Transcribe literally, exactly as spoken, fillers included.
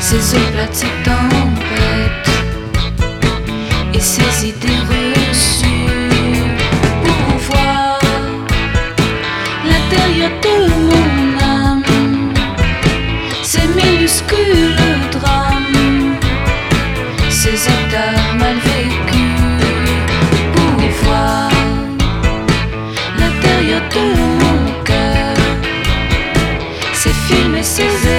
Ces eaux plates, ces tempêtes et ces idées reçues pour voir l'intérieur de mon âme, ces minuscules drames, ces états mal vécus pour voir l'intérieur de mon cœur, ces films et ces